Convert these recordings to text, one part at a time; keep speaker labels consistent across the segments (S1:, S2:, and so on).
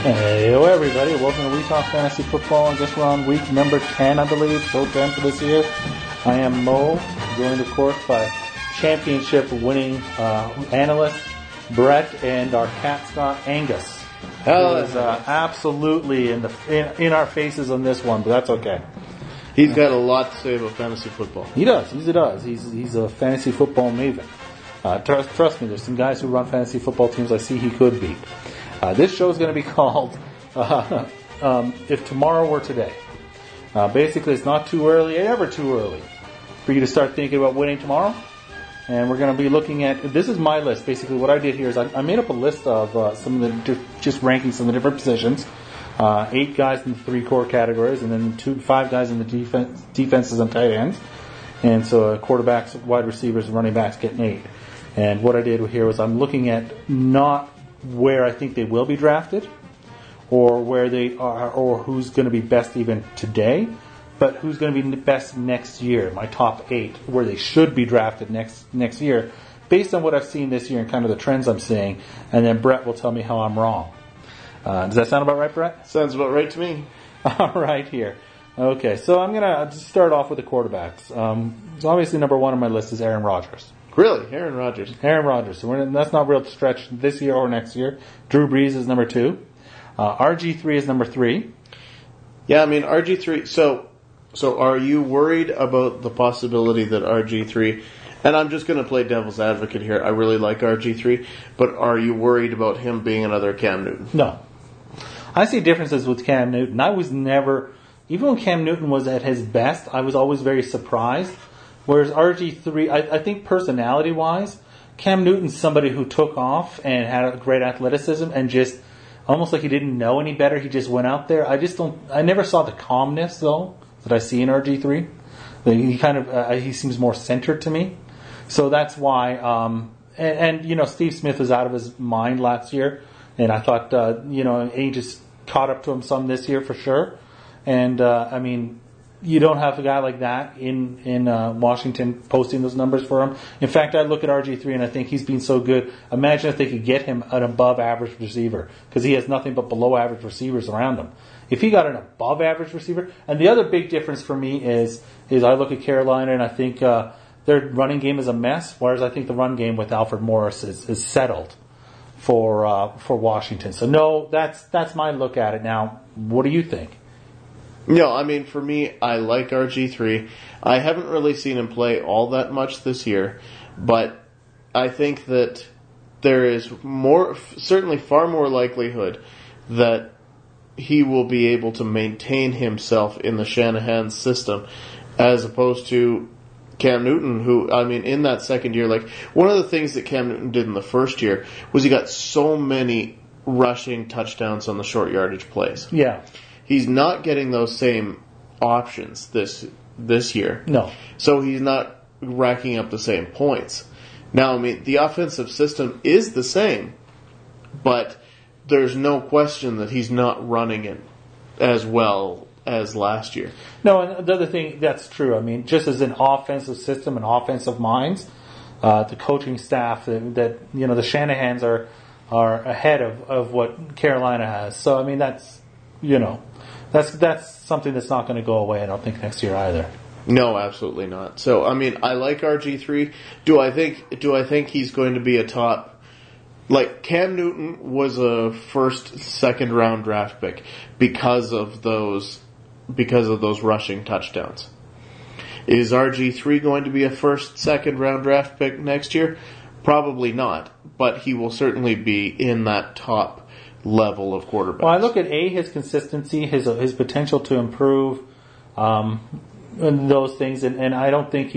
S1: Hello everybody, welcome to We Talk Fantasy Football. I guess we're on week number 10, I believe, show 10 for this year. I am Mo, joined of course by championship winning analyst Brett and our cat Scott Angus. Who is absolutely in our faces on this one, but that's okay.
S2: He's got a lot to say about fantasy football.
S1: He does. He's a fantasy football maven. Trust me, there's some guys who run fantasy football teams I see he could beat. This show is going to be called If Tomorrow Were Today. Basically, it's not too early, ever too early, for you to start thinking about winning tomorrow. And we're going to be looking at, this is my list. Basically, what I did here is I made up a list of some of the, just ranking some of the different positions. 8 guys in the 3 core categories, and then 5 guys in the defenses and tight ends. And so quarterbacks, wide receivers, and running backs getting 8. And what I did here was I'm looking at not where I think they will be drafted, or where they are, or who's going to be best even today, but who's going to be best next year. My top 8, where they should be drafted next year, based on what I've seen this year and kind of the trends I'm seeing. And then Brett will tell me how I'm wrong. Does that sound about right, Brett?
S2: Sounds about right to me.
S1: All right, here. Okay, so I'm going to start off with the quarterbacks. So obviously number 1 on my list is Aaron Rodgers.
S2: Really? Aaron Rodgers.
S1: Aaron Rodgers. So that's not real stretch this year or next year. Drew Brees is number 2. RG3 is number 3.
S2: Yeah, I mean, RG3... So are you worried about the possibility that RG3... And I'm just going to play devil's advocate here. I really like RG3. But are you worried about him being another Cam Newton?
S1: No. I see differences with Cam Newton. I was never... Even when Cam Newton was at his best, I was always very surprised. Whereas RG3, I think personality-wise, Cam Newton's somebody who took off and had a great athleticism and just almost like he didn't know any better. He just went out there. I never saw the calmness, though, that I see in RG3. He seems more centered to me. So that's why, Steve Smith was out of his mind last year. And I thought, he just caught up to him some this year for sure. And, you don't have a guy like that in Washington posting those numbers for him. In fact, I look at RG3 and I think he's been so good. Imagine if they could get him an above-average receiver, because he has nothing but below-average receivers around him. If he got an above-average receiver, and the other big difference for me is I look at Carolina and I think their running game is a mess, whereas I think the run game with Alfred Morris is settled for Washington. So no, that's my look at it. Now, what do you think?
S2: No, I mean, for me, I like RG3. I haven't really seen him play all that much this year, but I think that there is certainly far more likelihood that he will be able to maintain himself in the Shanahan system as opposed to Cam Newton, who, I mean, in that second year, like, one of the things that Cam Newton did in the first year was he got so many rushing touchdowns on the short yardage plays.
S1: Yeah.
S2: He's not getting those same options this year.
S1: No.
S2: So he's not racking up the same points. Now, I mean, the offensive system is the same, but there's no question that he's not running it as well as last year.
S1: No, and the other thing, that's true. I mean, just as an offensive system and offensive minds, the coaching staff, that the Shanahans are ahead of what Carolina has. So, I mean, that's something that's not going to go away, I don't think, next year either.
S2: No, absolutely not. So, I mean, I like RG3. Do I think he's going to be a top... Like, Cam Newton was a second round draft pick because of those rushing touchdowns. Is RG3 going to be a second round draft pick next year? Probably not, but he will certainly be in that top level of quarterback.
S1: Well, I look at his consistency, his potential to improve, and those things, and I don't think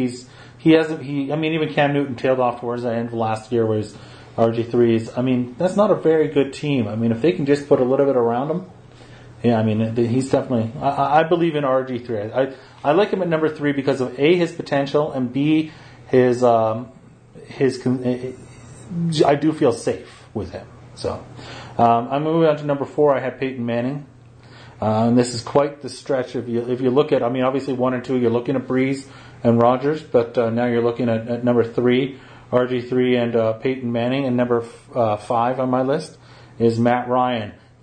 S1: even Cam Newton tailed off towards the end of last year, whereas RG3 I mean, that's not a very good team. I mean, if they can just put a little bit around him, yeah, I mean, he's definitely, I believe in RG3. I like him at number 3 because of A, his potential, and B, I do feel safe with him. So, I'm moving on to number 4. I have Peyton Manning. And this is quite the stretch. If you look at, I mean, obviously 1 and 2, you're looking at Brees and Rodgers, but now you're looking at number 3, RG3 and Peyton Manning, and number 5 on my list is Matt Ryan.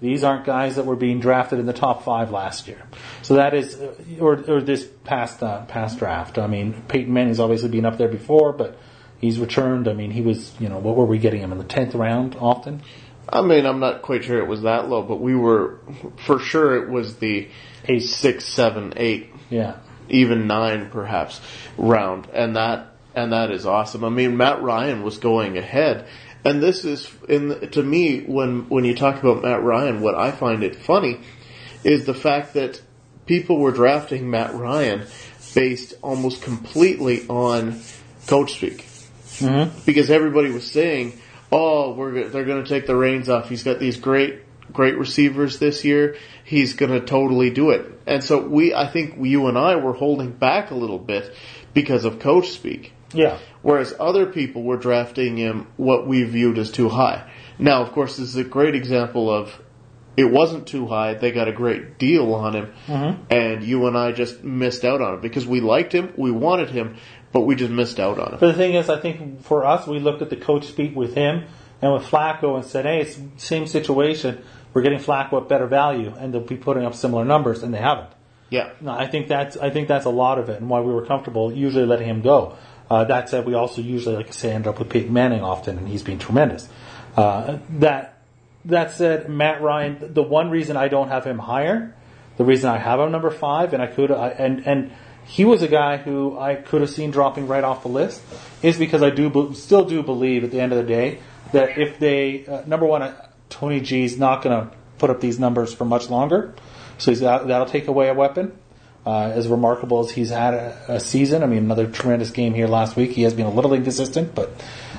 S1: These aren't guys that were being drafted in the top 5 last year. So that is, or this past draft. I mean, Peyton Manning's obviously been up there before, but he's returned. I mean, he was, what were we getting him in the 10th round often?
S2: I mean, I'm not quite sure it was that low, but we were, for sure it was the 6, 7, 8.
S1: Yeah.
S2: Even 9 perhaps round. And that is awesome. I mean, Matt Ryan was going ahead. And this is, to me, when you talk about Matt Ryan, what I find it funny is the fact that people were drafting Matt Ryan based almost completely on coach speak. Mm-hmm. Because everybody was saying, they're going to take the reins off. He's got these great receivers this year. He's going to totally do it. And so I think you and I were holding back a little bit because of coach speak.
S1: Yeah.
S2: Whereas other people were drafting him what we viewed as too high. Now, of course, this is a great example of it wasn't too high. They got a great deal on him. Mm-hmm. And you and I just missed out on it because we liked him, we wanted him, but we just missed out on him.
S1: But the thing is, I think for us, we looked at the coach speak with him and with Flacco and said, hey, it's the same situation. We're getting Flacco at better value, and they'll be putting up similar numbers, and they haven't.
S2: Yeah.
S1: No, I think that's a lot of it, and why we were comfortable usually letting him go. That said, we also usually, like I say, end up with Peyton Manning often, and he's been tremendous. That said, Matt Ryan, the one reason I don't have him higher, the reason I have him number 5, and he was a guy who I could have seen dropping right off the list, is because I still do believe at the end of the day that if they, number one, Tony G's not going to put up these numbers for much longer, so that'll take away a weapon. As remarkable as he's had a season, I mean, another tremendous game here last week. He has been a little inconsistent, but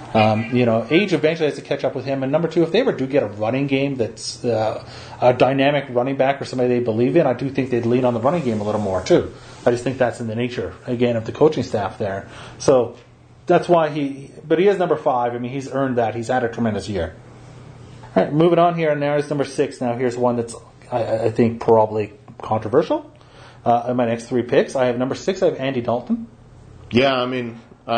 S1: age eventually has to catch up with him. And number 2, if they ever do get a running game that's a dynamic running back or somebody they believe in, I do think they'd lean on the running game a little more too. I just think that's in the nature again of the coaching staff there. So that's why he is number 5. I mean, he's earned that. He's had a tremendous year. All right, moving on here, and now is number 6. Now here's one that's I think probably controversial. In my next 3 picks, I have number 6. I have Andy Dalton.
S2: Yeah, I mean,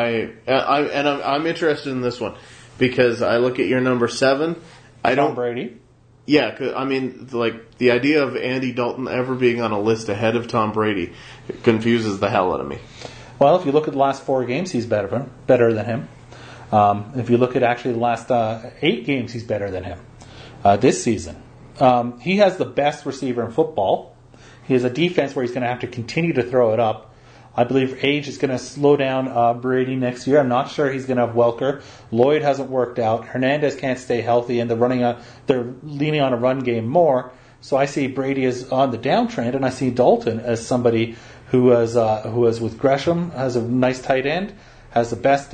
S2: I'm interested in this one because I look at your number 7.
S1: Tom Brady.
S2: Yeah, 'cause, I mean, like the idea of Andy Dalton ever being on a list ahead of Tom Brady confuses the hell out of me.
S1: Well, if you look at the last 4 games, he's better than him. If you look at actually the last 8 games, he's better than him this season. He has the best receiver in football. He has a defense where he's going to have to continue to throw it up. I believe age is going to slow down Brady next year. I'm not sure he's going to have Welker. Lloyd hasn't worked out. Hernandez can't stay healthy, and they're leaning on a run game more. So I see Brady as on the downtrend, and I see Dalton as somebody who is with Gresham, has a nice tight end, has the best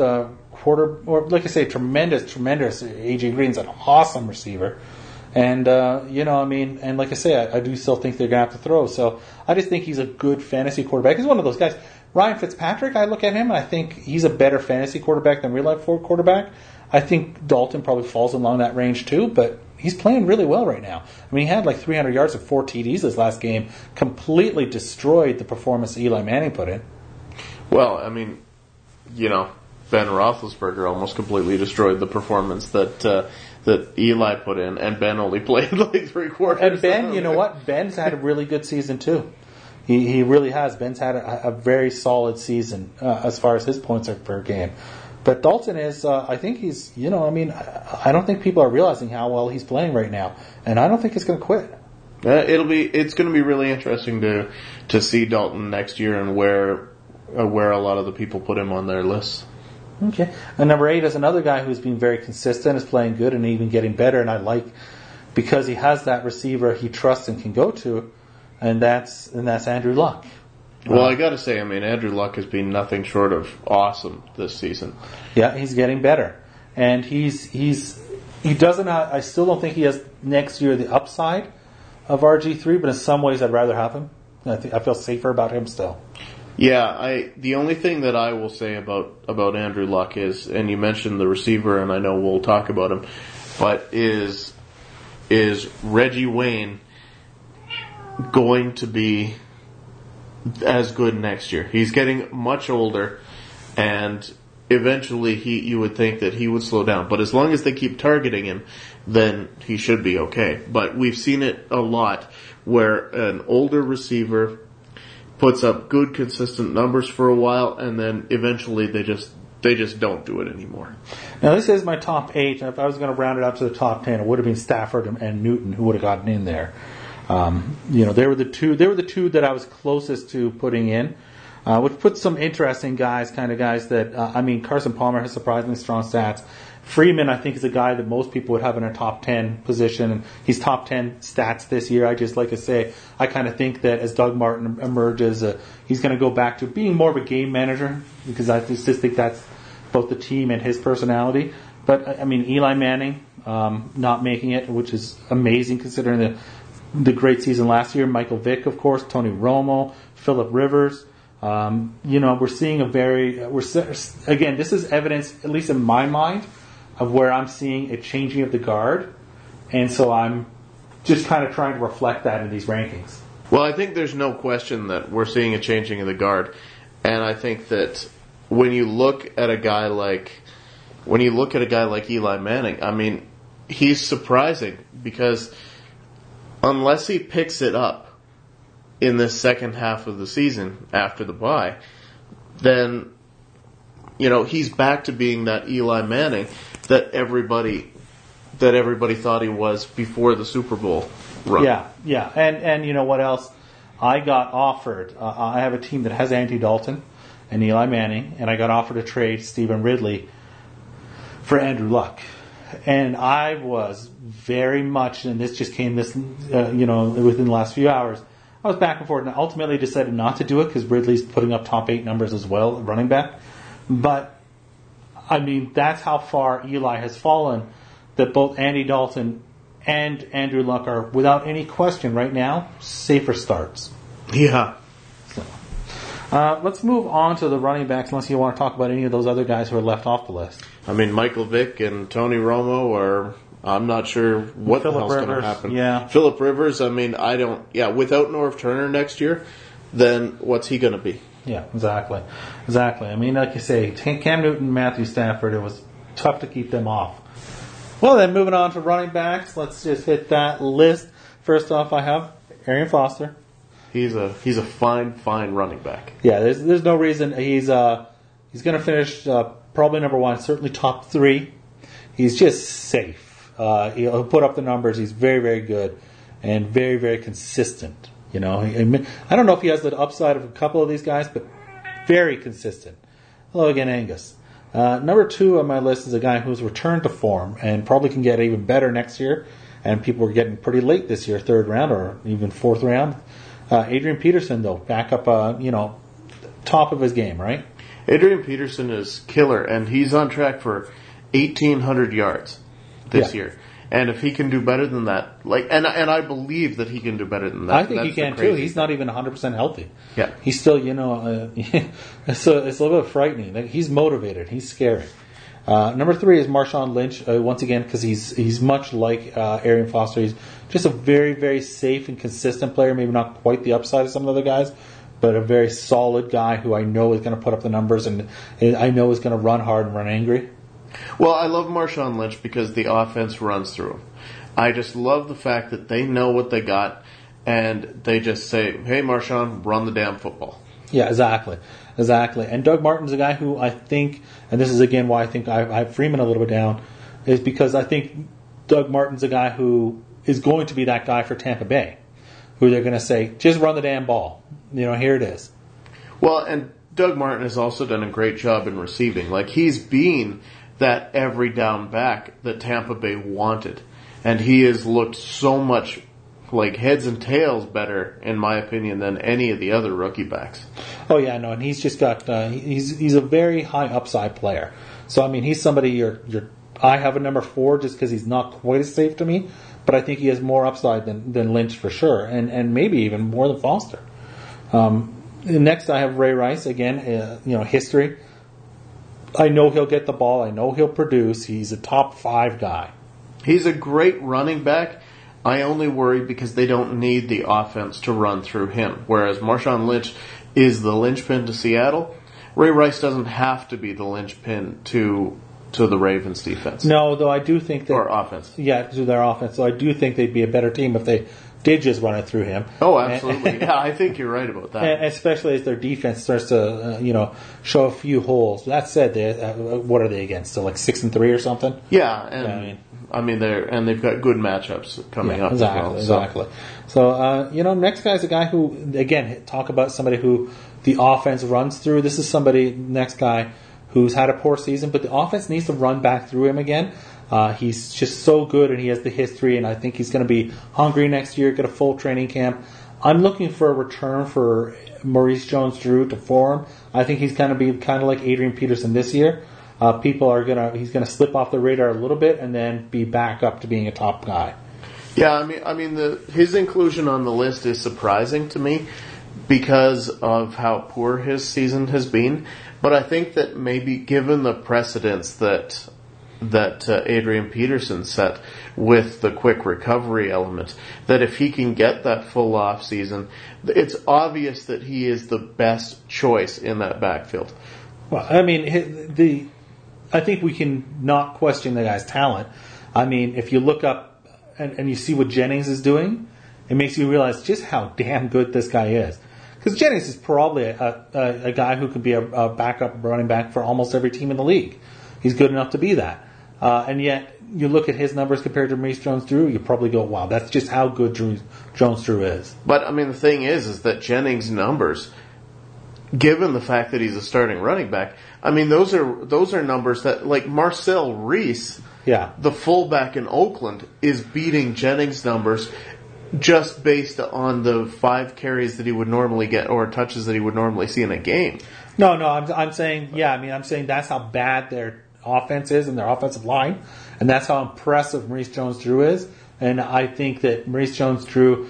S1: tremendous. A.J. Green's an awesome receiver. And, and like I say, I do still think they're going to have to throw. So I just think he's a good fantasy quarterback. He's one of those guys. Ryan Fitzpatrick, I look at him and I think he's a better fantasy quarterback than real life quarterback. I think Dalton probably falls along that range too, but he's playing really well right now. I mean, he had like 300 yards and 4 TDs this last game, completely destroyed the performance Eli Manning put in.
S2: Well, I mean, Ben Roethlisberger almost completely destroyed the performance that Eli put in, and Ben only played like 3 quarters.
S1: And Ben, you know what? Ben's had a really good season too. He really has. Ben's had a very solid season as far as his points are per game. But Dalton is, I think he's, I don't think people are realizing how well he's playing right now, and I don't think he's going to quit.
S2: It's going to be really interesting to see Dalton next year and where a lot of the people put him on their lists.
S1: Okay. And number 8 is another guy who's been very consistent, is playing good and even getting better, and I like because he has that receiver he trusts and can go to, and that's Andrew Luck.
S2: Well, I got to say, Andrew Luck has been nothing short of awesome this season.
S1: Yeah, he's getting better, and he doesn't. I still don't think he has next year the upside of RG3, but in some ways I'd rather have him. I feel safer about him still.
S2: Yeah, the only thing that I will say about Andrew Luck is, and you mentioned the receiver, and I know we'll talk about him, but is Reggie Wayne going to be as good next year? He's getting much older, and eventually you would think that he would slow down. But as long as they keep targeting him, then he should be okay. But we've seen it a lot where an older receiver puts up good, consistent numbers for a while, and then eventually they just don't do it anymore.
S1: Now, this is my top 8. If I was going to round it up to the top 10, it would have been Stafford and Newton who would have gotten in there. They were the two that I was closest to putting in, which puts some interesting guys that, Carson Palmer has surprisingly strong stats. Freeman, I think, is a guy that most people would have in a top 10 position, and he's top 10 stats this year. I just, like I say, I kind of think that as Doug Martin emerges, he's going to go back to being more of a game manager, because I just think that's both the team and his personality. But, Eli Manning not making it, which is amazing considering the great season last year. Michael Vick, of course, Tony Romo, Phillip Rivers. We're seeing again, this is evidence, at least in my mind, of where I'm seeing a changing of the guard. And so I'm just kind of trying to reflect that in these rankings.
S2: Well, I think there's no question that we're seeing a changing of the guard. And I think that when you look at a guy like Eli Manning, he's surprising because unless he picks it up in the second half of the season after the bye, then he's back to being that Eli Manning that everybody thought he was before the Super Bowl run.
S1: Yeah. And you know what else? I got offered. I have a team that has Andy Dalton and Eli Manning, and I got offered to trade Stephen Ridley for Andrew Luck. And I was very much, and this just came within the last few hours, I was back and forth, and I ultimately decided not to do it because Ridley's putting up top 8 numbers as well, running back. But, that's how far Eli has fallen, that both Andy Dalton and Andrew Luck are, without any question right now, safer starts.
S2: Yeah.
S1: So, let's move on to the running backs, unless you want to talk about any of those other guys who are left off the list.
S2: Michael Vick and Tony Romo are... I'm not sure what the hell's going to happen.
S1: Yeah.
S2: Phillip Rivers, without Norv Turner next year, then what's he going to be?
S1: Yeah, exactly. Like you say, Cam Newton, Matthew Stafford, it was tough to keep them off. Well, then, moving on to running backs, let's just hit that list. First off, I have Arian Foster.
S2: He's a fine running back.
S1: Yeah, there's no reason he's going to finish probably number 1, certainly top 3. He's just safe. He'll put up the numbers. He's very, very good and very, very consistent. I don't know if he has the upside of a couple of these guys, but very consistent. Hello again, Angus. Number 2 on my list is a guy who's returned to form and probably can get even better next year. And people were getting pretty late this year, 3rd round or even 4th round. Adrian Peterson, though, back up, top of his game, right?
S2: Adrian Peterson is killer, and he's on track for 1,800 yards this year. And if he can do better than that, and I believe that he can do better than that.
S1: I think he can too. He's not even 100% healthy.
S2: Yeah.
S1: He's still, it's a little bit frightening. He's motivated. He's scary. Number 3 is Marshawn Lynch, once again, because he's much like Arian Foster. He's just a very, very safe and consistent player. Maybe not quite the upside of some of the other guys, but a very solid guy who I know is going to put up the numbers and I know is going to run hard and run angry.
S2: Well, I love Marshawn Lynch because the offense runs through him. I just love the fact that they know what they got, and they just say, hey, Marshawn, run the damn football.
S1: Yeah, exactly. And Doug Martin's a guy who I think, and this is again why I think I have Freeman a little bit down, is because I think Doug Martin's a guy who is going to be that guy for Tampa Bay, who they're going to say, just run the damn ball. Here it is.
S2: Well, and Doug Martin has also done a great job in receiving. He's been that every down back that Tampa Bay wanted. And he has looked so much like heads and tails better, in my opinion, than any of the other rookie backs.
S1: Oh, yeah, no, and he's just got, he's a very high upside player. So, he's somebody I have a number 4 just because he's not quite as safe to me, but I think he has more upside than Lynch for sure, and maybe even more than Foster. Next, I have Ray Rice, again, history. I know he'll get the ball. I know he'll produce. He's a top 5 guy.
S2: He's a great running back. I only worry because they don't need the offense to run through him. Whereas Marshawn Lynch is the linchpin to Seattle. Ray Rice doesn't have to be the linchpin to the Ravens defense.
S1: No, though I do think that...
S2: Or offense.
S1: Yeah, to their offense. So I do think they'd be a better team if they did just run it through him.
S2: Oh, absolutely. Yeah, I think you're right about that.
S1: And especially as their defense starts to, show a few holes. That said, what are they against? So like 6-3 or something?
S2: Yeah, and they've got good matchups coming up
S1: exactly,
S2: as well.
S1: Exactly. So, next guy's a guy who, again, talk about somebody who the offense runs through. This is next guy who's had a poor season, but the offense needs to run back through him again. He's just so good, and he has the history, and I think he's going to be hungry next year, get a full training camp. I'm looking for a return for Maurice Jones-Drew to form. I think he's going to be kind of like Adrian Peterson this year. He's going to slip off the radar a little bit and then be back up to being a top guy.
S2: Yeah, his inclusion on the list is surprising to me because of how poor his season has been. But I think that maybe given the precedence that Adrian Peterson set with the quick recovery element, that if he can get that full off season, it's obvious that he is the best choice in that backfield.
S1: Well, I think we can not question the guy's talent. If you look up and you see what Jennings is doing, it makes you realize just how damn good this guy is. Because Jennings is probably a guy who could be a backup running back for almost every team in the league. He's good enough to be that. And yet, you look at his numbers compared to Maurice Jones-Drew, you probably go, wow, that's just how good Jones-Drew is.
S2: But, the thing is that Jennings' numbers, given the fact that he's a starting running back, those are numbers that, like Marcel Reese, the fullback in Oakland, is beating Jennings' numbers just based on the 5 carries that he would normally get or touches that he would normally see in a game.
S1: No, I'm saying that's how bad their offense is and their offensive line, and that's how impressive Maurice Jones-Drew is. And I think that Maurice Jones-Drew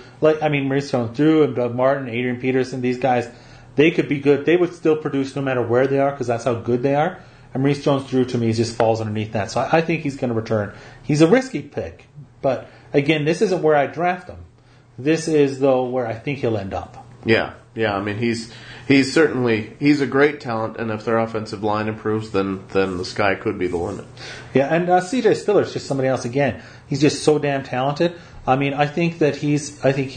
S1: and Doug Martin, Adrian Peterson, these guys, they could be good. They would still produce no matter where they are because that's how good they are. And Maurice Jones-Drew, to me, just falls underneath that. So I think he's going to return. He's a risky pick. But, again, this isn't where I draft him. This is, though, where I think he'll end up.
S2: Yeah. He's certainly a great talent, and if their offensive line improves, then the sky could be the limit.
S1: Yeah, and C.J. Spiller is just somebody else again. He's just so damn talented. I think that he's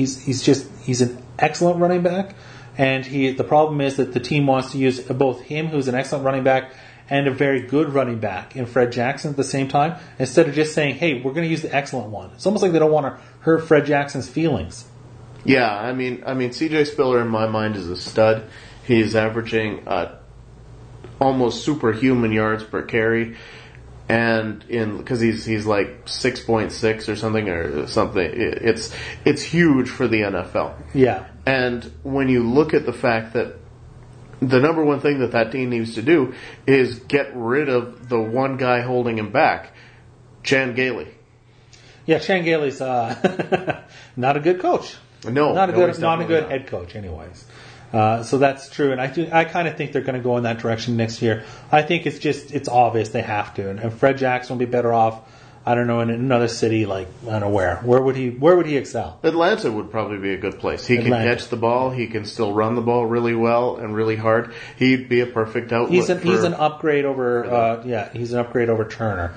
S1: an excellent running back, and the problem is that the team wants to use both him, who's an excellent running back, and a very good running back in Fred Jackson at the same time, instead of just saying, hey, we're going to use the excellent one. It's almost like they don't want to hurt Fred Jackson's feelings.
S2: Yeah, C.J. Spiller in my mind is a stud. He's averaging almost superhuman yards per carry, and because he's like 6.6 or something, it's huge for the NFL.
S1: Yeah,
S2: and when you look at the fact that the number one thing that team needs to do is get rid of the one guy holding him back, Chan Gailey.
S1: Yeah, Chan Gailey's not a good coach.
S2: No,
S1: not a good head coach, anyways. So that's true, and I kind of think they're going to go in that direction next year. I think it's obvious they have to, and Fred Jackson will be better off. I don't know, in another city, like I don't know where. Where would he excel?
S2: Atlanta would probably be a good place. He can catch the ball. He can still run the ball really well and really hard. He'd be a perfect outlet.
S1: He's an upgrade over. He's an upgrade over Turner.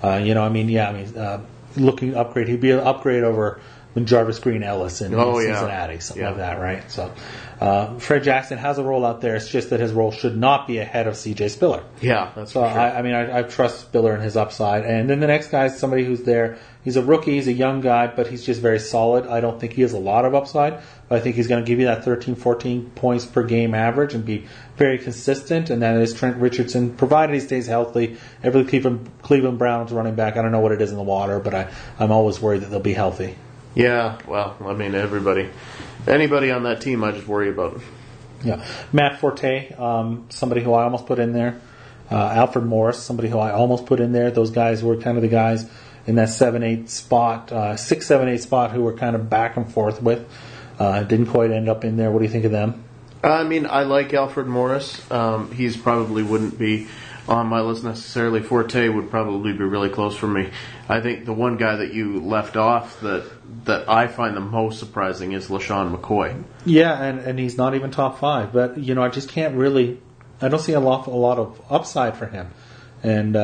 S1: Looking upgrade. He'd be an upgrade over Jarvis Green Ellis in Cincinnati, something like that, right? So Fred Jackson has a role out there. It's just that his role should not be ahead of C.J. Spiller.
S2: Yeah, that's
S1: so.
S2: For sure.
S1: I trust Spiller and his upside. And then the next guy is somebody who's there. He's a rookie. He's a young guy, but he's just very solid. I don't think he has a lot of upside, but I think he's going to give you that 13, 14 points per game average and be very consistent. And that is Trent Richardson, provided he stays healthy. Every Cleveland Browns running back, I don't know what it is in the water, but I'm always worried that they'll be healthy.
S2: Yeah, well, anybody on that team, I just worry about.
S1: Yeah, Matt Forte, somebody who I almost put in there. Alfred Morris, somebody who I almost put in there. Those guys were kind of the guys in that 7-8 spot, 6-7-8 spot who were kind of back and forth with. Didn't quite end up in there. What do you think of them?
S2: I like Alfred Morris. He's probably wouldn't be on my list necessarily. Forte would probably be really close for me. I think the one guy that you left off that I find the most surprising is LaShawn McCoy.
S1: Yeah, and he's not even top 5. But, I just can't really I don't see a lot of upside for him, and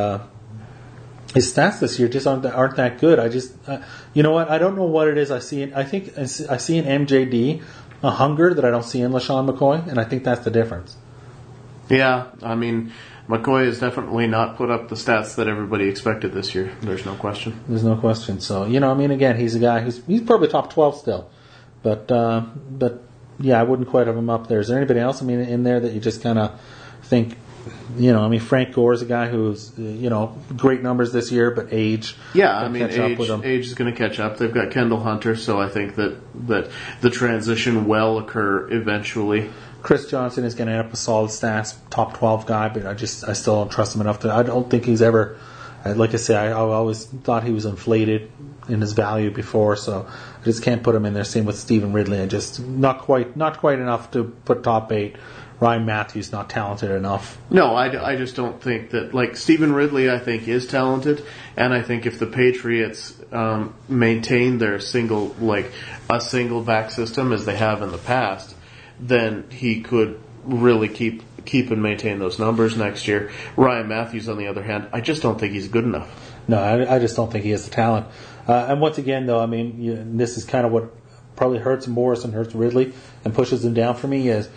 S1: his stats this year just aren't that good. I just, you know what? I don't know what it is. I see in MJD a hunger that I don't see in LaShawn McCoy, and I think that's the difference.
S2: Yeah, I mean, McCoy has definitely not put up the stats that everybody expected this year. There's no question.
S1: There's no question. So, again, he's a guy he's probably top 12 still, but yeah, I wouldn't quite have him up there. Is there anybody else? In there that you just kind of think? Frank Gore is a guy who's, great numbers this year, but age.
S2: Yeah, age is going to catch up. They've got Kendall Hunter, so I think that the transition will occur eventually.
S1: Chris Johnson is going to end up with solid stats, top 12 guy, but I still don't trust him enough I don't think he's ever, like I say, I always thought he was inflated in his value before, so I just can't put him in there. Same with Stephen Ridley, and just not quite enough to put top 8. Ryan Matthews not talented enough.
S2: No, I just don't think that, Stephen Ridley I think is talented, and I think if the Patriots maintain their single back system as they have in the past, then he could really keep and maintain those numbers next year. Ryan Matthews, on the other hand, I just don't think he's good enough.
S1: No, I just don't think he has the talent. And once again, though, this is kind of what probably hurts Morris and hurts Ridley and pushes them down for me is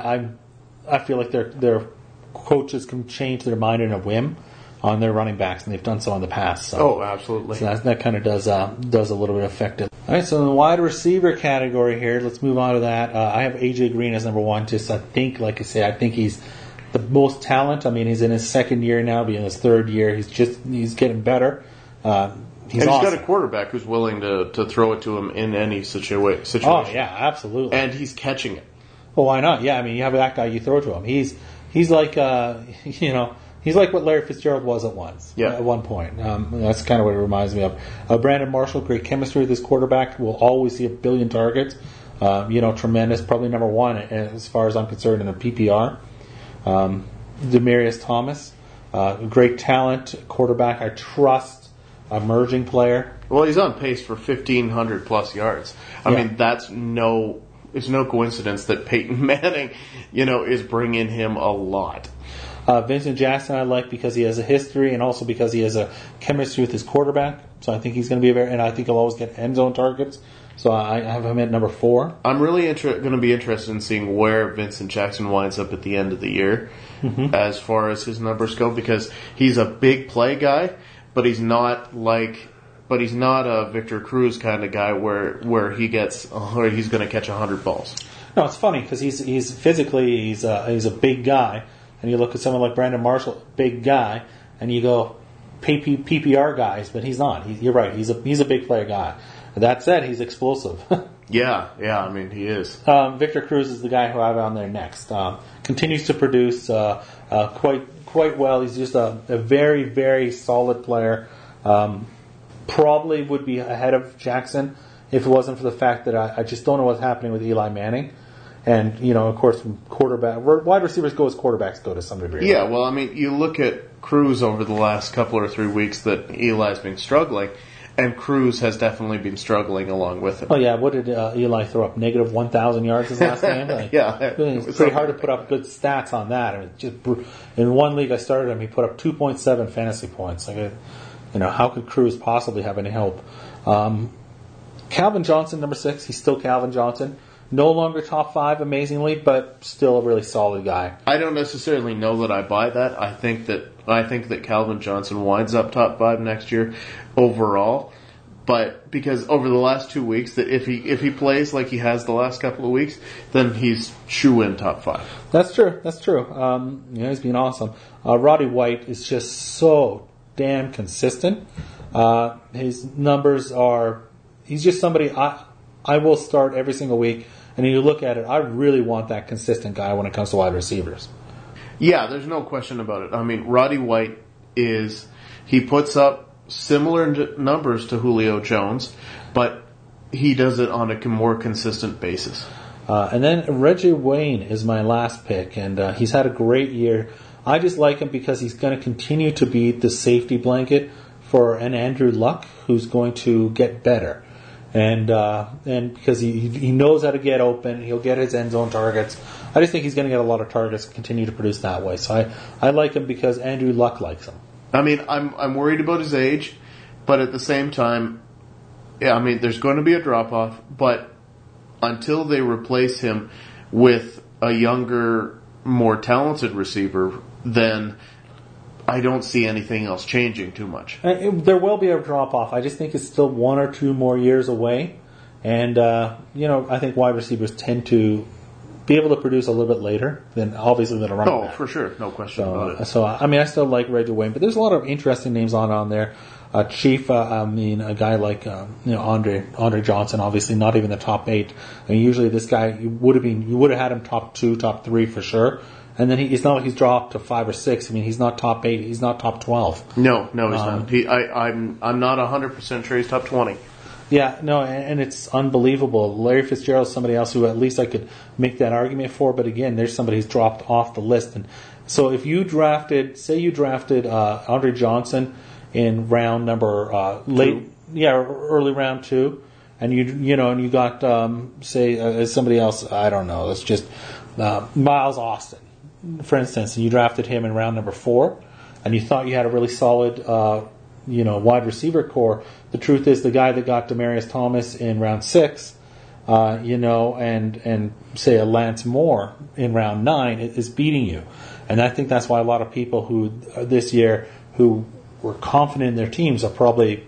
S1: I feel like their coaches can change their mind in a whim on their running backs, and they've done so in the past. So,
S2: absolutely.
S1: So that kind of does a little bit affect it. All right, so in the wide receiver category here, let's move on to that. I have AJ Green as number 1. Just I think he's the most talent. He's in his second year now, be in his third year. He's getting better. He's
S2: got a quarterback who's willing to throw it to him in any situation.
S1: Oh yeah, absolutely.
S2: And he's catching it.
S1: Well, why not? Yeah, you have that guy, you throw to him. He's like he's like what Larry Fitzgerald was at one point. That's kind of what it reminds me of. Brandon Marshall, great chemistry with this quarterback. Will always see 1 billion targets. Tremendous. Probably number 1 as far as I'm concerned in the PPR. Demaryius Thomas, great talent, quarterback. I trust, emerging player.
S2: Well, he's on pace for 1,500 plus yards. I mean, it's no coincidence that Peyton Manning, is bringing him a lot.
S1: Vincent Jackson I like because he has a history and also because he has a chemistry with his quarterback. So I think he's going to be and I think he'll always get end zone targets. So I have him at number 4.
S2: I'm really going to be interested in seeing where Vincent Jackson winds up at the end of the year as far as his numbers go, because he's a big play guy, but he's not a Victor Cruz kind of guy where he's going to catch 100 balls.
S1: No, it's funny because he's physically he's a big guy, and you look at someone like Brandon Marshall, big guy, and you go PPR guys, but he's not. You're right. He's a big player guy. That said, he's explosive.
S2: Yeah, he is.
S1: Victor Cruz is the guy who I have on there next. Continues to produce quite well. He's just a very, very solid player. Probably would be ahead of Jackson if it wasn't for the fact that I just don't know what's happening with Eli Manning. And, of course, wide receivers go as quarterbacks go to some degree.
S2: Yeah, well, you look at Cruz over the last couple or 3 weeks that Eli's been struggling, and Cruz has definitely been struggling along with him.
S1: Oh, yeah. What did Eli throw up? Negative 1,000 yards his last game?
S2: Yeah.
S1: It's pretty hard to put up good stats on that. In one league I started him, he put up 2.7 fantasy points. How could Cruz possibly have any hope? Calvin Johnson, number 6. He's still Calvin Johnson. No longer top 5, amazingly, but still a really solid guy.
S2: I don't necessarily know that I buy that. I think that Calvin Johnson winds up top 5 next year overall. But because over the last 2 weeks, that if he plays like he has the last couple of weeks, then he's shoe-in top 5.
S1: That's true. He's been awesome. Roddy White is just so damn consistent. His numbers are... He's just somebody I will start every single week. And you look at it, I really want that consistent guy when it comes to wide receivers.
S2: Yeah, there's no question about it. Roddy White he puts up similar numbers to Julio Jones, but he does it on a more consistent basis.
S1: And then Reggie Wayne is my last pick, and he's had a great year. I just like him because he's going to continue to be the safety blanket for an Andrew Luck who's going to get better. and because he knows how to get open, he'll get his end zone targets. I just think he's going to get a lot of targets and continue to produce that way. So I like him because Andrew Luck likes him.
S2: I mean, I'm worried about his age, but at the same time, yeah, I mean, there's going to be a drop off, but until they replace him with a younger, more talented receiver, then I don't see anything else changing too much.
S1: There will be a drop off. I just think it's still 1 or 2 more years away, and I think wide receivers tend to be able to produce a little bit later than a running back.
S2: Oh, for sure, no question about it.
S1: So I mean, I still like Reggie Wayne, but there's a lot of interesting names on there. Chief, a guy like Andre Johnson, obviously not even the top 8. I mean, usually this guy you would have had him top 2, top 3 for sure. And then it's not like he's dropped to 5 or 6. I mean, he's not top 8. He's not top 12.
S2: No, he's not. I'm not 100% sure he's top 20.
S1: Yeah, no, and it's unbelievable. Larry Fitzgerald is somebody else who at least I could make that argument for, but again, there's somebody who's dropped off the list. And so if you drafted Andre Johnson in round number early round 2, and you got somebody else, I don't know, it's just Miles Austin, for instance, and you drafted him in round number 4, and you thought you had a really solid wide receiver core. The truth is, the guy that got Demaryius Thomas in round 6, and say a Lance Moore in round 9 is beating you. And I think that's why a lot of people who this year who were confident in their teams are probably,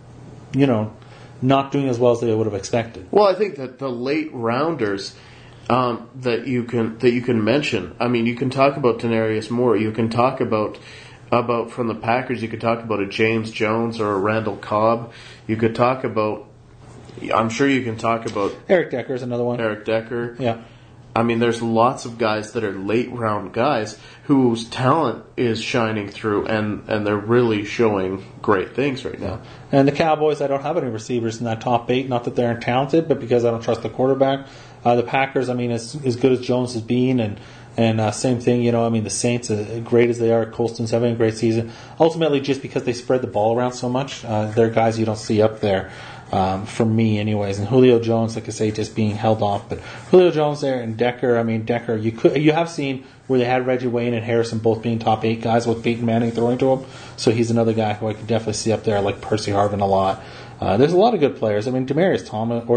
S1: not doing as well as they would have expected.
S2: Well, I think that the late rounders that you can mention. I mean, you can talk about Denarius Moore. You can talk about from the Packers, you could talk about a James Jones or a Randall Cobb. You could talk about, I'm sure you can talk about
S1: Eric Decker is another one.
S2: Eric Decker.
S1: Yeah.
S2: I mean, there's lots of guys that are late round guys whose talent is shining through, and they're really showing great things right now.
S1: And the Cowboys, I don't have any receivers in that top 8. Not that they're talented, but because I don't trust the quarterback. The Packers, I mean, as good as Jones has been, and same thing, the Saints, great as they are, Colston's having a great season. Ultimately, just because they spread the ball around so much, they're guys you don't see up there, for me anyways. And Julio Jones, like I say, just being held off. But Julio Jones there and Decker, Decker, you have seen where they had Reggie Wayne and Harrison both being top 8 guys with Peyton Manning throwing to him. So he's another guy who I could definitely see up there. I like Percy Harvin a lot. There's a lot of good players. I mean, Demaryius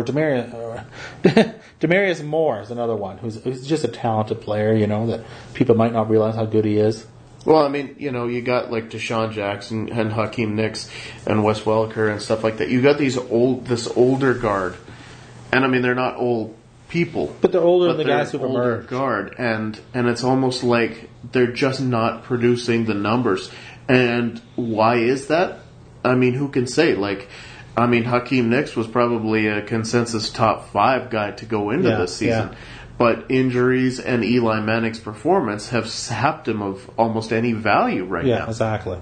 S1: Moore is another one who's just a talented player, that people might not realize how good he is.
S2: Well, I mean, you got like Deshaun Jackson and Hakeem Nicks and Wes Welker and stuff like that. You got this older guard, and I mean, they're not old people,
S1: but they're older than the guys who've emerged.
S2: Guard, and it's almost like they're just not producing the numbers. And why is that? I mean, who can say? Hakeem Nicks was probably a consensus top 5 guy to go into this season. Yeah. But injuries and Eli Manning's performance have sapped him of almost any value right now.
S1: Yeah, exactly.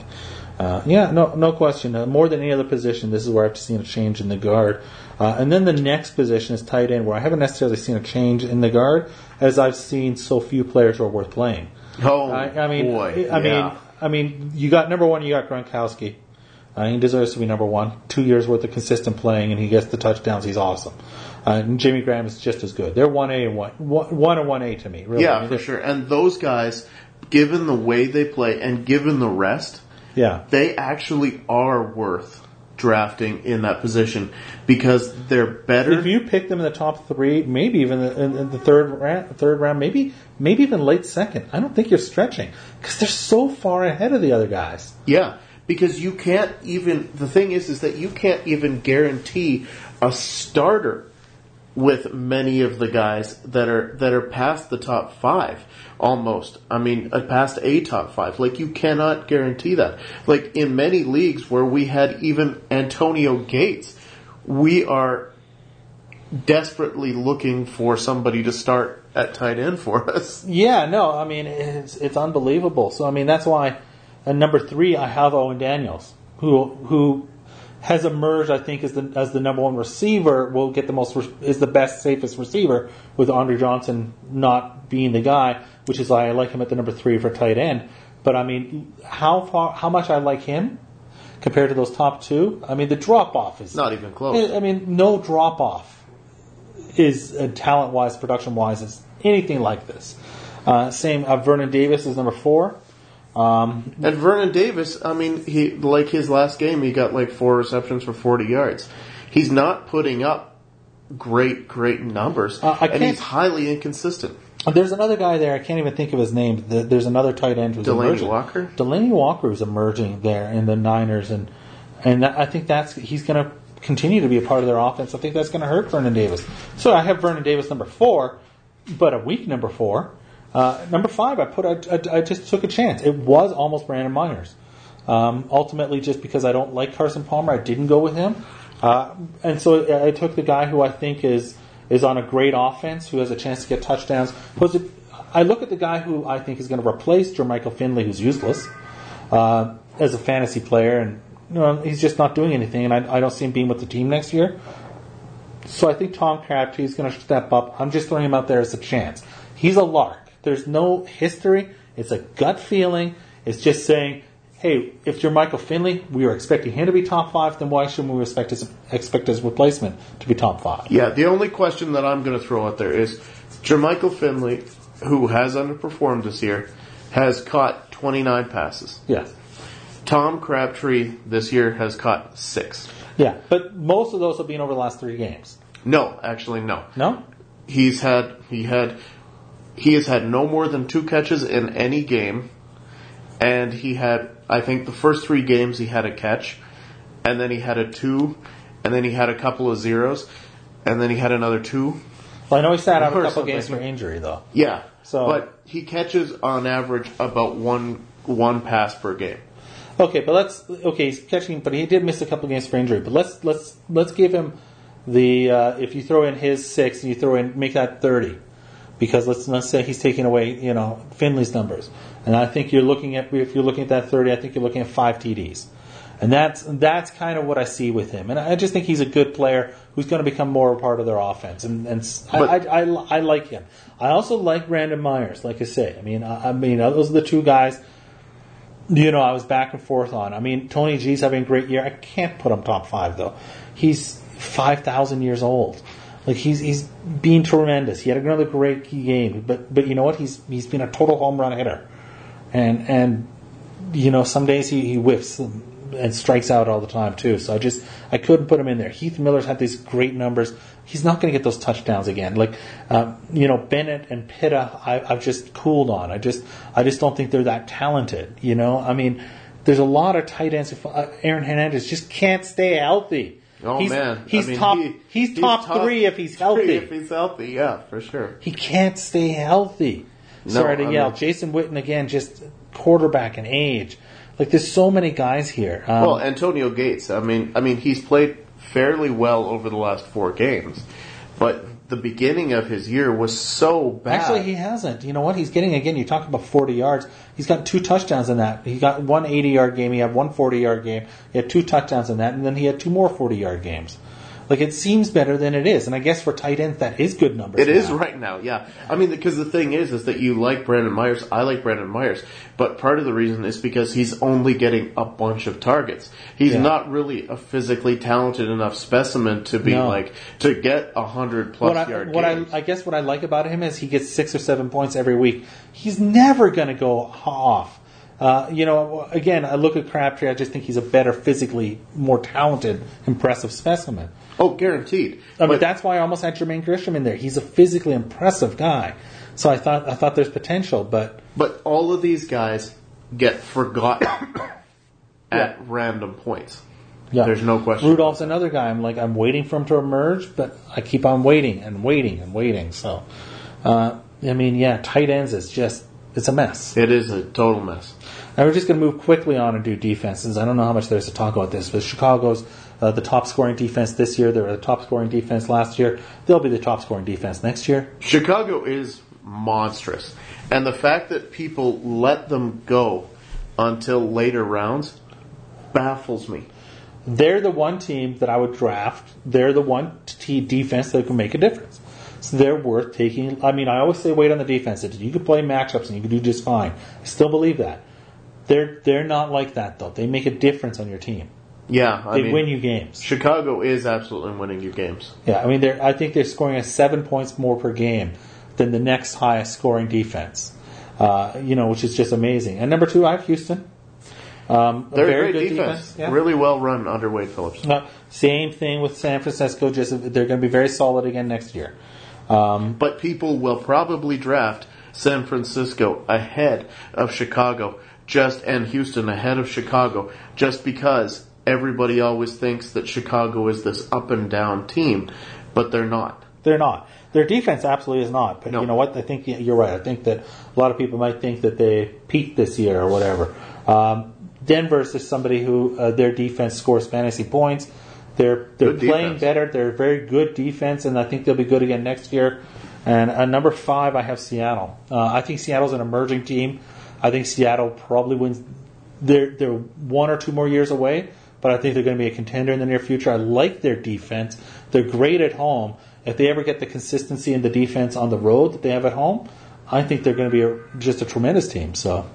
S1: No question. More than any other position, this is where I've seen a change in the guard. And then the next position is tight end, where I haven't necessarily seen a change in the guard, as I've seen so few players who are worth playing.
S2: Oh,
S1: boy.
S2: I
S1: mean, you got number 1, you got Gronkowski. He deserves to be number 1. 2 years worth of consistent playing, and he gets the touchdowns. He's awesome. And Jimmy Graham is just as good. They're 1A and 1A to me. Really.
S2: Yeah, for sure. And those guys, given the way they play and given the rest, they actually are worth drafting in that position because they're better.
S1: If you pick them in the top 3, maybe even in the third round, maybe even late second, I don't think you're stretching because they're so far ahead of the other guys.
S2: Yeah. Because you can't even, the thing is that you can't even guarantee a starter with many of the guys that are past the top 5, almost. I mean, past a top 5. You cannot guarantee that. In many leagues where we had even Antonio Gates, we are desperately looking for somebody to start at tight end for us.
S1: Yeah, no, I mean, it's unbelievable. So, I mean, that's why... And number 3, I have Owen Daniels, who has emerged, I think, as the number 1 receiver. Will get is the best, safest receiver, with Andre Johnson not being the guy, which is why I like him at the number 3 for tight end. But I mean, how much I like him compared to those top two, I mean, the drop-off is...
S2: Not even close.
S1: I mean, no drop-off is, talent-wise, production-wise, is anything like this. Same, Vernon Davis is number 4.
S2: And Vernon Davis, I mean, he like his last game, he got like 4 receptions for 40 yards. He's not putting up great numbers, and he's highly inconsistent.
S1: There's another guy there, I can't even think of his name. There's another tight end who's emerging. Delaney Walker is emerging there in the Niners, and I think he's going to continue to be a part of their offense. I think that's going to hurt Vernon Davis. So I have Vernon Davis number 4, but a weak number 4. Number 5, I just took a chance. It was almost Brandon Myers. Ultimately, just because I don't like Carson Palmer, I didn't go with him. And so I took the guy who I think is on a great offense, who has a chance to get touchdowns. I look at the guy who I think is going to replace Jermichael Finley, who's useless as a fantasy player, and he's just not doing anything, and I don't see him being with the team next year. So I think Tom Crabtree is going to step up. I'm just throwing him out there as a chance. He's a lark. There's no history. It's a gut feeling. It's just saying, hey, if Jermichael Finley, we were expecting him to be top 5, then why shouldn't we expect his replacement to be top 5?
S2: Yeah, the only question that I'm going to throw out there is Jermichael Finley, who has underperformed this year, has caught 29 passes.
S1: Yes.
S2: Tom Crabtree this year has caught 6.
S1: Yeah, but most of those have been over the last 3 games.
S2: No, actually, no.
S1: No?
S2: He has had no more than 2 catches in any game, and he had, I think, the first 3 games he had a catch, and then he had a 2, and then he had a couple of zeros, and then he had another 2.
S1: Well, I know he sat out a couple games for injury, though.
S2: Yeah, but he catches on average about one pass per game.
S1: Okay, but he's catching, but he did miss a couple games for injury. But let's give him the if you throw in his 6 and you make that 30, because let's say he's taking away Finley's numbers, and I think if you're looking at that 30, I think you're looking at 5 TDs, and that's kind of what I see with him, and I just think he's a good player who's going to become more a part of their offense, and I like him. I also like Brandon Myers, like I say. I mean those are the 2 guys. I was back and forth on. I mean, Tony G's having a great year. I can't put him top 5 though. He's 5,000 years old. Like he's been tremendous. He had another great game, but you know what? He's been a total home run hitter, and some days he whiffs and strikes out all the time too. So I couldn't put him in there. Heath Miller's had these great numbers. He's not going to get those touchdowns again. Like Bennett and Pitta, I've just cooled on. I just don't think they're that talented. I mean, there's a lot of tight ends. Aaron Hernandez just can't stay healthy.
S2: Oh man,
S1: he's top 3 if he's healthy.
S2: If he's healthy, yeah, for sure.
S1: He can't stay healthy. Sorry to yell. Jason Witten again, just quarterback and age. Like there's so many guys here.
S2: Well, Antonio Gates. I mean, he's played fairly well over the last 4 games, but the beginning of his year was so bad.
S1: Actually, he hasn't. You know what? He's getting, again, you talk about 40 yards. He's got 2 touchdowns in that. He got one 80-yard game. He had one 40-yard game. He had 2 touchdowns in that, and then he had 2 more 40-yard games. Like, it seems better than it is. And I guess for tight ends, that is good numbers.
S2: It is right now, yeah. I mean, because the thing is that you like Brandon Myers. I like Brandon Myers. But part of the reason is because he's only getting a bunch of targets. He's not really a physically talented enough specimen to be to get 100+ yard games.
S1: I guess what I like about him is he gets 6 or 7 points every week. He's never going to go off. Again, I look at Crabtree, I just think he's a better, physically more talented, impressive specimen.
S2: Oh, guaranteed.
S1: But that's why I almost had Jermaine Grisham in there. He's a physically impressive guy. So I thought there's potential, but
S2: all of these guys get forgotten at random points. Yeah. There's no question.
S1: Rudolph's another guy. I'm waiting for him to emerge, but I keep on waiting and waiting and waiting. So, tight ends is it's a mess.
S2: It is a total mess.
S1: Now we're just going to move quickly on and do defenses. I don't know how much there's to talk about this, but Chicago's the top scoring defense this year. They were the top scoring defense last year. They'll be the top scoring defense next year.
S2: Chicago is monstrous. And the fact that people let them go until later rounds baffles me.
S1: They're the one team that I would draft. They're the one defense that can make a difference. So they're worth taking. I mean, I always say wait on the defense. You can play matchups and you can do just fine. I still believe that. They're not like that though. They make a difference on your team.
S2: Yeah,
S1: They win you games.
S2: Chicago is absolutely winning you games.
S1: Yeah, I mean, I think they're scoring at 7 points more per game than the next highest scoring defense. Which is just amazing. And number 2, I have Houston.
S2: They're a very good defense. Yeah. Really well run under Wade Phillips.
S1: Same thing with San Francisco. Just they're going to be very solid again next year.
S2: But people will probably draft San Francisco ahead of Chicago, and Houston ahead of Chicago, just because everybody always thinks that Chicago is this up and down team, but they're not.
S1: They're not. Their defense absolutely is not. But
S2: no.
S1: You know what? I think you're right. I think that a lot of people might think that they peaked this year or whatever. Denver's is somebody who their defense scores fantasy points. They're playing better. They're a very good defense, and I think they'll be good again next year. And number 5, I have Seattle. I think Seattle's an emerging team. I think Seattle probably wins. They're 1 or 2 more years away, but I think they're going to be a contender in the near future. I like their defense. They're great at home. If they ever get the consistency in the defense on the road that they have at home, I think they're going to be just a tremendous team. So,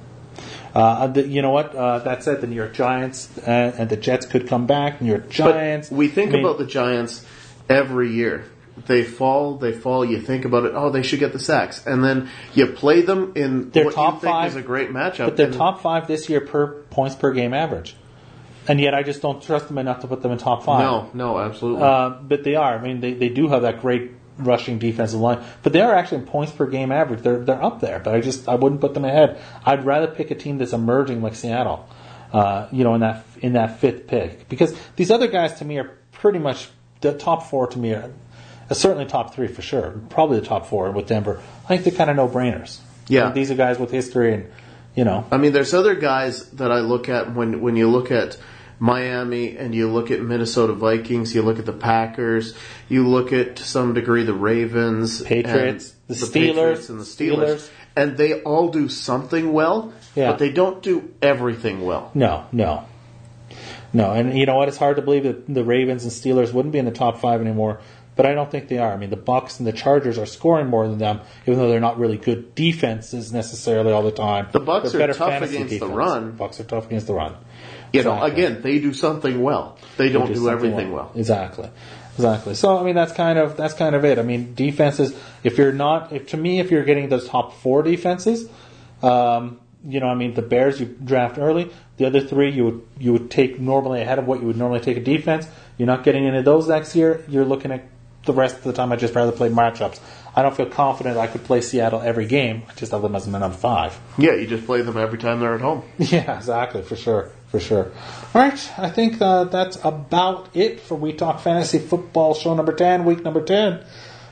S1: you know what? That said, the New York Giants and the Jets could come back. New York Giants.
S2: But we think about the Giants every year. They fall. You think about it. Oh, they should get the sacks, and then you play them in
S1: their
S2: what
S1: top
S2: you think
S1: 5
S2: is a great matchup.
S1: But they're top 5 this year per points per game average, and yet I just don't trust them enough to put them in top 5.
S2: No, absolutely.
S1: But they are. I mean, they do have that great rushing defensive line, but they are actually in points per game average. They're up there, but I wouldn't put them ahead. I'd rather pick a team that's emerging like Seattle, in that 5th pick, because these other guys to me are pretty much the top 4 to me are. Certainly top 3 for sure. Probably the top 4 with Denver. I think they're kind of no-brainers.
S2: Yeah.
S1: These are guys with history and,
S2: I mean, there's other guys that I look at when you look at Miami and you look at Minnesota Vikings, you look at the Packers, you look at, to some degree, the Ravens.
S1: Patriots,
S2: the Steelers. And the Steelers. And they all do something well, but they don't do everything well.
S1: No. And you know what? It's hard to believe that the Ravens and Steelers wouldn't be in the top 5 anymore. But I don't think they are. I mean, the Bucs and the Chargers are scoring more than them, even though they're not really good defenses necessarily all the time.
S2: The Bucs are tough against the run.
S1: The Bucs are tough against the run.
S2: Again, they do something well. They don't do everything well.
S1: Exactly. So I mean, that's kind of it. I mean, defenses. If you're getting those top 4 defenses, the Bears you draft early. The other 3 you would take normally ahead of what you would normally take a defense. You're not getting into those next year. You're looking at the rest of the time. I'd just rather play matchups. I don't feel confident I could play Seattle every game. I just have them as my number 5.
S2: Yeah, you just play them every time they're at home.
S1: Yeah, exactly, for sure. All right, I think that's about it for We Talk Fantasy Football Show number 10, week number 10.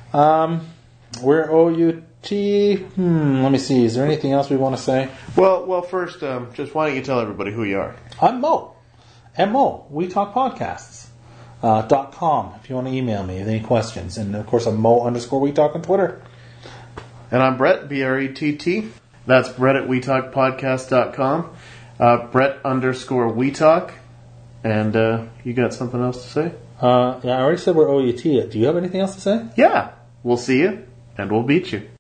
S1: We're OUT. Let me see. Is there anything else we want to say?
S2: Well, first, just why don't you tell everybody who you are?
S1: I'm Mo. M-O. We Talk Podcasts. .com if you want to email me with any questions. And of course, I'm Mo_WeTalk on Twitter.
S2: And I'm Brett, B-R-E-T-T. That's Brett at WeTalkPodcast.com. Brett_WeTalk. And you got something else to say?
S1: I already said we're OUT. Do you have anything else to say?
S2: Yeah. We'll see you, and we'll beat you.